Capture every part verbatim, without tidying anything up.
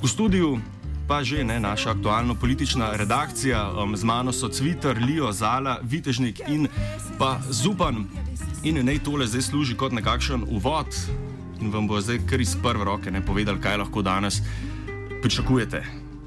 V studiu pa že ne naša aktualno politična redakcija, um, z mano so Cvitar, Lio, Zala, Vitežnik in pa Zupan. In naj tole zdaj služi kot nekakšen uvod in vam bo zdaj kar iz prve roke ne povedal, kaj lahko danes pričakujete.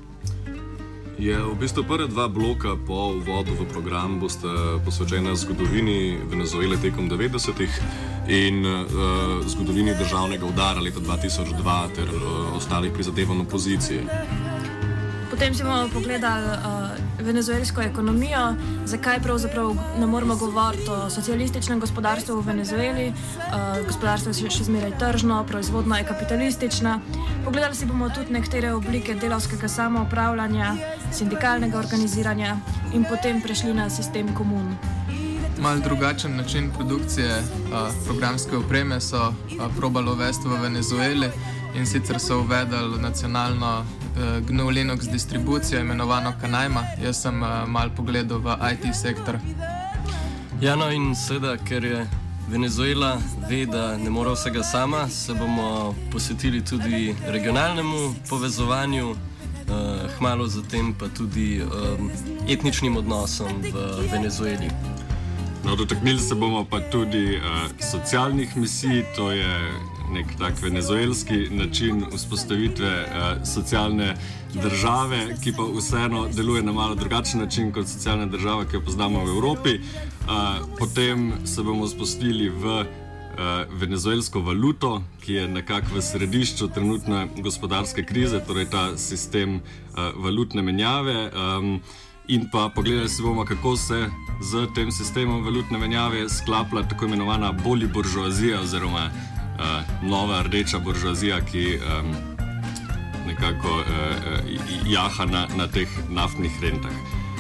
Je v bistvu prva dva bloka po uvodu v program bosta posvečena zgodovini Venezuele tekom devetdesetih in uh, zgodovini državnega udara leta dva tisoč dva ter uh, ostalih prizadevanj opozicije. Potem si bomo pogledali uh, venezuelsko ekonomijo, zakaj pravzaprav ne moremo govoriti o socialističnem gospodarstvu v Venezueli. Uh, gospodarstvo je še zmeraj tržno, proizvodnja je kapitalistična. Pogledali si bomo tudi nekatere oblike delavskega samoupravljanja, sindikalnega organiziranja in potem prešli na sistem komun. Mal drugačen način produkcije uh, programske opreme so uh, probali uvesti v Venezueli in sicer so uvedli nacionalno uh, G N U Linux distribucijo imenovano Kanajma. Jaz sem uh, mal pogledal v I T sektor. Ja, no in seveda, ker je Venezuela ve, da ne more vsega sama, se bomo posvetili tudi regionalnemu povezovanju, uh, hmalo zatem pa tudi um, etničnim odnosom v Venezueli. No, dotaknili se bomo pa tudi uh, socialnih misij, to je nek tak venezuelski način vzpostavitve uh, socialne države, ki pa vseeno deluje na malo drugačen način kot socialna država, ki jo poznamo v Evropi. Uh, potem se bomo spustili v uh, venezuelsko valuto, ki je nekako v središču trenutne gospodarske krize, torej ta sistem uh, valutne menjave. Um, In pa pogledali si bomo, kako se z tem sistemom valutne menjave sklapla tako imenovana boli buržoazija oziroma uh, nova rdeča buržoazija, ki um, nekako uh, jaha na, na teh naftnih rentah.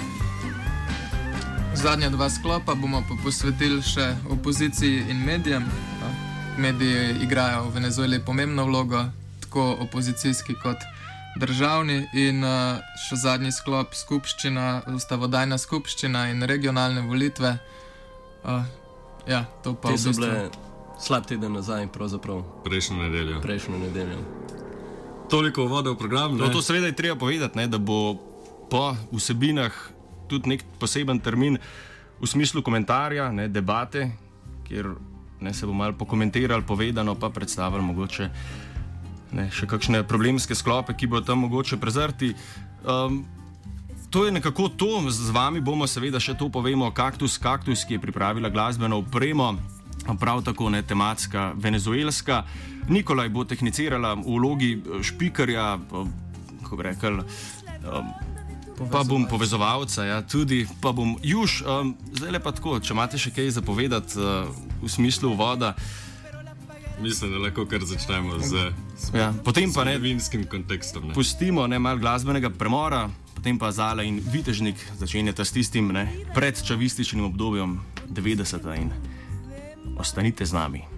Zadnja dva sklopa bomo pa posvetili še opoziciji in medijem. Mediji igrajo v Venezueli pomembno vlogo, tako opozicijski kot državni, in uh, še zadnji sklop skupščina, ustavodajna skupščina in regionalne volitve. Uh, ja, to pa Te so bile slab teden nazaj, pravzaprav. Prejšnjo nedeljo. Prejšnjo nedeljo. Toliko uvoda v program. No, to seveda je treba povedati, ne, da bo po vsebinah tudi nek poseben termin v smislu komentarja, ne, debate, kjer ne, se bo malo pokomentiral, povedano, pa predstavili mogoče Ne, še kakšne problemske sklope, ki bodo tam mogoče prezrti. Um, to je nekako to, z vami bomo seveda še to povemo, Kaktus Kaktus, ki je pripravila glasbeno opremo, prav tako ne tematska venezuelska. Nikolaj bo tehnicirala v vlogi špikarja, kako bi rekel, um, pa bom povezovalca, ja, tudi, pa bom Juž. Um, zdaj le pa tako, če imate še kaj zapovedati uh, v smislu uvoda. Mislim, da lahko kar začnemo z, z, ja, potem pa ne vinskim kontekstom. Ne. Pustimo ne malo glasbenega premora, potem pa Zala in Vitežnik začenjata s tistim ne, predčavističnim obdobjem devetdeseta in ostanite z nami.